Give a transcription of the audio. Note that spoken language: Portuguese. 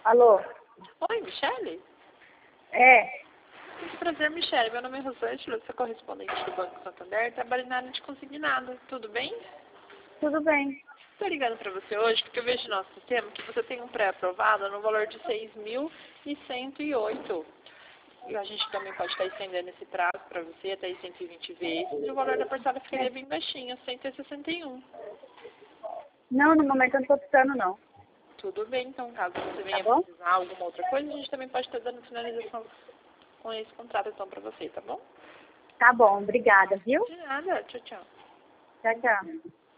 Alô? Oi, Michele? É, Muito prazer, Michele. Meu nome é Rosângela, sou correspondente do Banco Santander, trabalho na área de consignado. Tudo bem? tudo bem. Estou ligando para você hoje porque eu vejo no nosso sistema que você tem um pré-aprovado no valor de 6.108. E a gente também pode estar estendendo esse prazo para você até 120 vezes. E o valor da parcela ficaria bem baixinho, 161. Não, no momento eu não estou precisando, não. Tudo bem, então caso você Tá venha bom? precisar de alguma outra coisa, a gente também pode estar dando finalização com esse contrato então para você, tá bom? Tá bom, obrigada, viu? De nada, tchau, tchau. Tchau, tchau.